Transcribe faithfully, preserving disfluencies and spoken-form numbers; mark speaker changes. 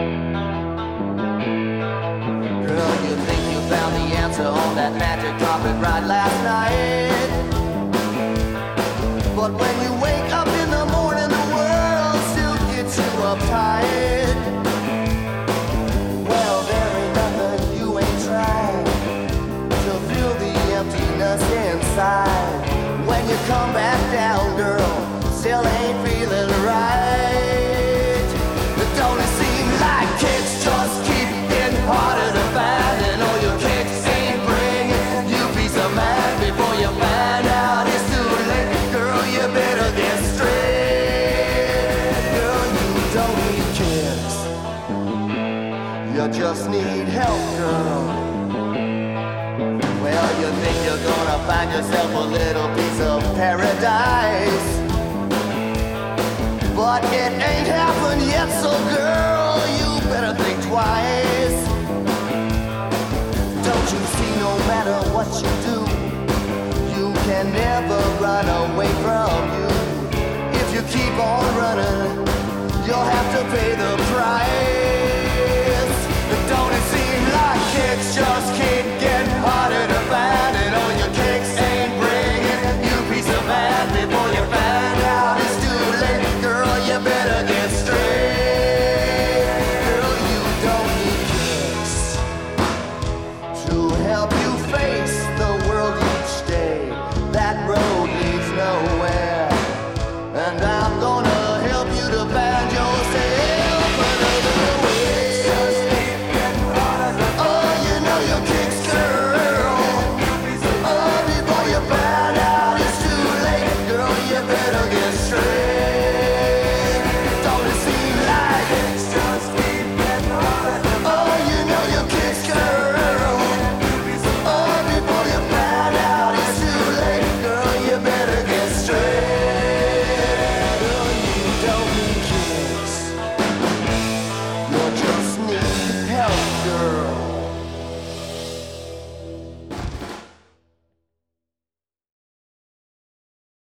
Speaker 1: Girl, you think you found the answer on that magic carpet ride last night. But when you wake up in the morning, the world still gets you uptight. Well, there ain't nothing you ain't tried to fill the emptiness inside. When you come back down, girl, still ain't feeling right. But don't it seem like kicks just keep getting harder to find, and all your kicks ain't bringing you peace of mind before you find out it's too late. Girl, you better get straight. Girl, you don't need kicks, you just need help, girl. Well, you think you're gonna find yourself a little piece of paradise, but it ain't happened yet, so girl, you better think twice. Don't you see, no matter what you do, you can never run away from you. If you keep on running, you'll have to pay the